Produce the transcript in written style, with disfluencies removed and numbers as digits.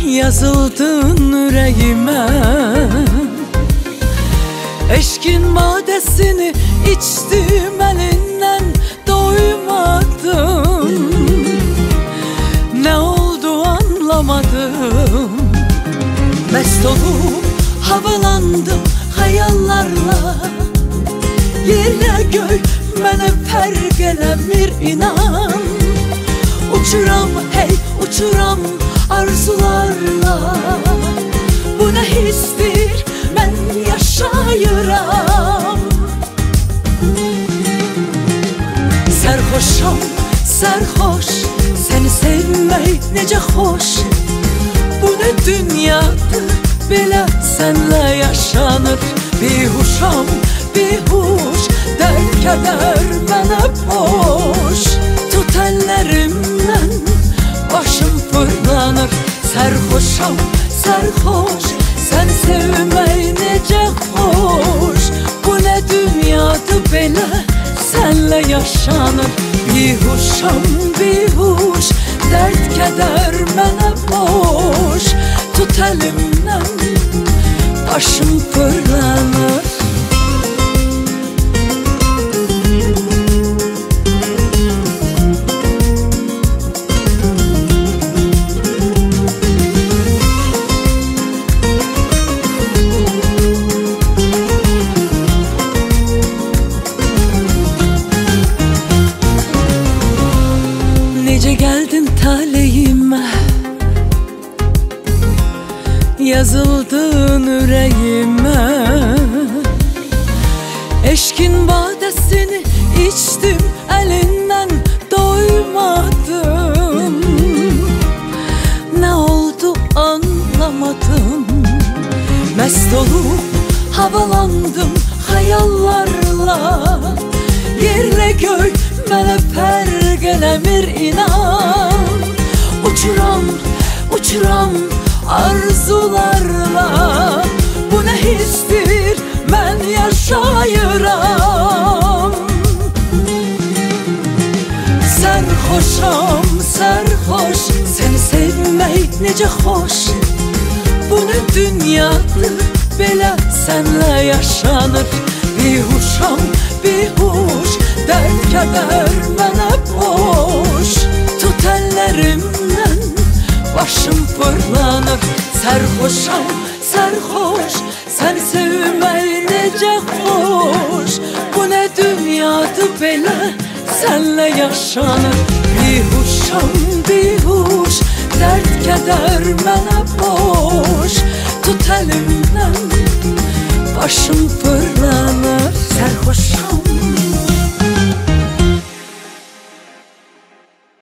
Yazıldın yüreğime, eşkin madesini içtim, elinden doymadım. Ne oldu anlamadım. Mest olup havalandım hayallarla. Yerle göy mənə fərq eləmir inan. Uçuram hey uçuram arzularla. Bu nə histir mən yaşayıram. Sərxoşam sərxoş, səni sevmək necə xoş. Bu nə dünyadır belə sənlə yaşanır. Bihuşam bihuş, dərd kədər mənə boş. Tut əllərimdən başım fırlanır. Sərxoşam sərxoş, sən sevmək necə xoş. Bu nə dünyadır belə sənlə yaşanır. Bihuşam bihuş, dərd kədər mənə boş. Tut əlimdən başım fırlanır. Necə gəldin taleyimə, yazıldın yüreğime. Eşkin badesini içtim, elinden doymadım. Ne oldu anlamadım. Mest olup havalandım hayallarla. Yerle göy mənə fərq eləmir inan. Uçuram uçuram arzularla. Bu nə histir mən yaşayıram. Sərxoşam sərxoş, səni sevmək necə xoş. Bu nə dünyadır belə sənlə yaşanır. Bihuşam bihuş, dərd kədər mənə boş. Tut əllərimdən başım fırlanır. Sərxoşam sərxoş, səni sevmək necə xoş. Bu nə dünyadır belə sənlə yaşanır. Bihuşam bihuş, dərd kədər mənə boş. Tut əlimdən başım fırlanır. Sərxoşam